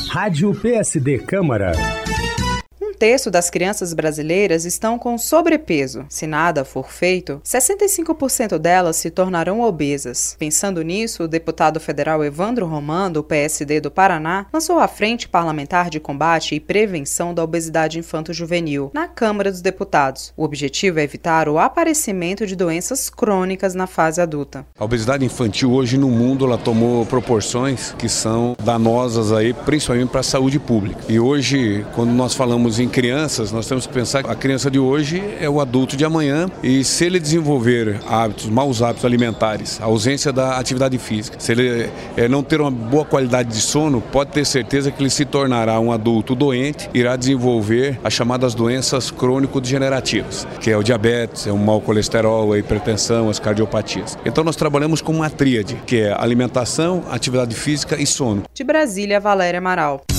Rádio PSD Câmara. Um terço das crianças brasileiras estão com sobrepeso. Se nada for feito, 65% delas se tornarão obesas. Pensando nisso, o deputado federal Evandro Roman, do PSD do Paraná, lançou a Frente Parlamentar de Combate e Prevenção da Obesidade Infanto-Juvenil na Câmara dos Deputados. O objetivo é evitar o aparecimento de doenças crônicas na fase adulta. A obesidade infantil hoje no mundo ela tomou proporções que são danosas aí, principalmente para a saúde pública. E hoje, quando nós falamos em crianças, nós temos que pensar que a criança de hoje é o adulto de amanhã e se ele desenvolver maus hábitos alimentares, a ausência da atividade física, se ele não ter uma boa qualidade de sono, pode ter certeza que ele se tornará um adulto doente, irá desenvolver as chamadas doenças crônico-degenerativas, que é o diabetes, é o mau colesterol, a hipertensão, as cardiopatias. Então nós trabalhamos com uma tríade, que é alimentação, atividade física e sono. De Brasília, Valéria Amaral.